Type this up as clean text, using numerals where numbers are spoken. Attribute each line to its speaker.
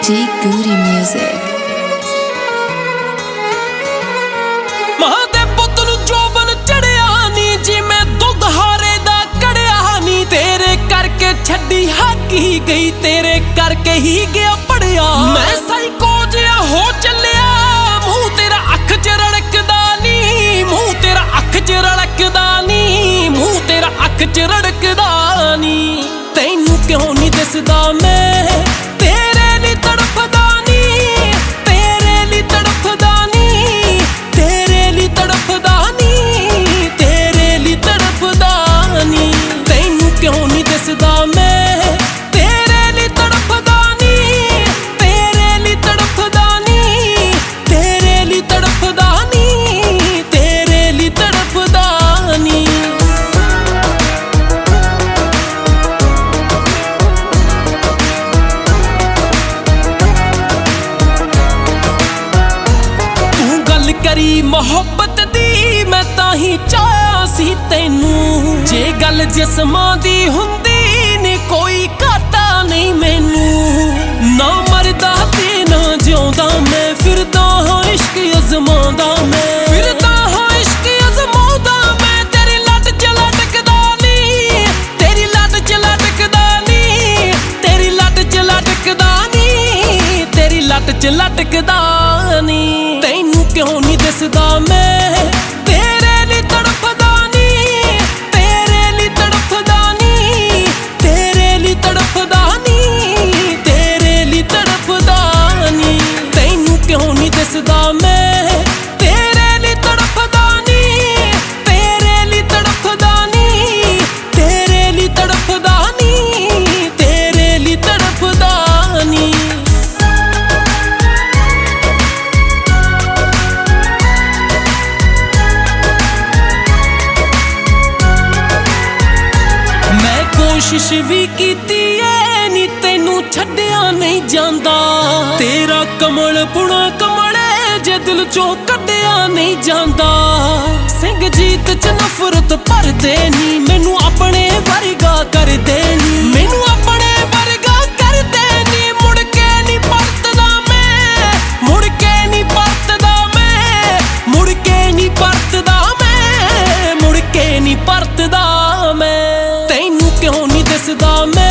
Speaker 1: G Goody Music।
Speaker 2: ਮਾਂ ਦੇ ਪੁੱਤ ਨੂੰ ਜੋਬਨ ਚੜਿਆ ਨੀ ਜਿਵੇਂ ਦੁੱਧ ਹਾਰੇ ਦਾ ਕੜਿਆ ਨੀ। ਤੇਰੇ ਕਰਕੇ ਛੱਡੀ ਹਾਕੀ ਗਈ, ਤੇਰੇ ਕਰਕੇ ਹੀ ਗਿਆ ਪੜਿਆ। ਮੈਂ ਸਾਈਕੋ ਜਿਹਾ ਹੋ ਚੱਲਿਆ, ਮੂੰਹ ਤੇਰਾ ਅੱਖ 'ਚ ਰੜਕਦਾ ਨੀ, ਮੂੰਹ ਤੇਰਾ ਅੱਖ 'ਚ ਰੜਕਦਾ ਨੀ, ਮੂੰਹ ਤੇਰਾ ਅੱਖ 'ਚ ਰੜਕਦਾ ਨੀ। ਤੈਨੂੰ ਕਿਉਂ ਨਹੀਂ ਦਿਸਦਾ ਮੈਂ ਤੇਰੇ ਲਈ ਤੜਫਦਾ ਨੀ, ਤੇਰੇ ਲਈ ਤੜਫਦਾ ਨੀ, ਤੇਰੇ ਲਈ ਤੜਫਦਾ ਨੀ, ਤੇਰੇ ਲਈ ਤੜਫਦਾ ਨੀ। ਤੈਨੂੰ ਕਿਉਂ ਨਹੀਂ ਦਿਸਦਾ ਮੈਂ ਤੇਰੇ ਲਈ ਤੜਫਦਾ ਨੀ, ਤੇਰੇ ਲਈ ਤੜਫਦਾ ਨੀ, ਤੇਰੇ ਲਈ ਤੜਫਦਾ ਨੀ, ਤੇਰੇ ਲਈ ਤੜਫਦਾ ਨੀ। ਕਰੀ ਮੁਹੱਬਤ ਦੀ ਮੈਂ ਤਾਂ ਹੀ ਚਾਹਿਆ ਸੀ ਤੈਨੂੰ। ਜੇ ਗੱਲ ਜਿਸਮਾਂ ਦੀ ਹੁੰਦੀ ਨੀ ਕੋਈ ਘਾਟਾ ਨਹੀਂ ਮੈਨੂੰ। ਨਾ ਮਰਦਾ ਤੇ ਨਾ ਜਿਉਂਦਾ ਮੈਂ ਫਿਰਦਾ ਹਾਂ ਇਸ਼ਕ ਅਜ਼ਮਾਉਂਦਾ, ਮੈਂ ਫਿਰਦਾ ਹਾਂ ਇਸ਼ਕ ਅਜ਼ਮਾਉਂਦਾ। ਮੈਂ ਤੇਰੀ ਲੱਟ 'ਚ ਲਟਕਦਾ ਨੀ, ਤੇਰੀ ਲੱਟ 'ਚ ਲਟਕਦਾ ਨੀ, ਤੇਰੀ ਲੱਟ 'ਚ ਲਟਕਦਾ ਨੀ, ਤੇਰੀ ਲੱਟ 'ਚ ਲਟਕਦਾ ਨੀ। ਤੈਨੂੰ ਕਿਉਂ ਨਹੀਂ ਦਿਸਦਾ ਮੈਂ ਤੇਰੇ ਲਈ ਤੜਫਦਾ ਨੀ, ਤੇਰੇ ਲਈ ਤੜਫਦਾ ਨੀ, ਤੇਰੇ ਲਈ ਤੜਫਦਾ ਨੀ, ਤੇਰੇ ਲਈ ਤੜਫਦਾ ਨੀ। ਤੈਨੂੰ ਕਿਉਂ ਨਹੀਂ ਦਿਸਦਾ ਮੈਂ ਤੇਰੇ ਲਈ ਤੜਫਦਾ ਨੀ, ਤੇਰੇ ਲਈ ਤੜਫਦਾ ਨੀ, ਤੇਰੇ ਲਈ ਤੜਫਦਾ ਨੀ, ਤੇਰੇ ਲਈ ਤੜਫਦਾ ਨੀ। ਕੋਸ਼ਿਸ਼ ਵੀ ਕੀਤੀ ਏ ਨੀ ਤੈਨੂੰ ਛੱਡਿਆ ਨਹੀਂ ਜਾਂਦਾ। ਤੇਰਾ ਕਮਲ ਪੁਣਾ ਕਮਲੇ ਜੇ ਦਿਲ ਚੋਂ ਕੱਢਿਆ ਨਹੀਂ ਜਾਂਦਾ। ਸਿੰਘ ਜੀਤ 'ਚ ਨਫ਼ਰਤ ਭਰਦੇ ਨੀ, ਮੈਨੂੰ ਆਪਣੇ ਵਰਗਾ ਕਰਦੇ ਨੀ, ਮੈਨੂੰ ਆਪਣੇ ਵਰਗਾ ਕਰਦੇ ਨੀ। ਮੁੜ ਕੇ ਨਹੀਂ ਪਰਤਦਾ ਮੈਂ, ਮੁੜ ਕੇ ਨਹੀਂ ਪਰਤਦਾ ਮੈਂ, ਮੁੜ ਕੇ ਨਹੀਂ ਪਰਤਦਾ ਮੈਂ, ਮੁੜ ਕੇ ਨਹੀਂ ਪਰਤਦਾ ਮੈਂ। ਤੈਨੂੰ ਕਿਉਂ ਨਹੀਂ ਦਿਸਦਾ ਮੈਂ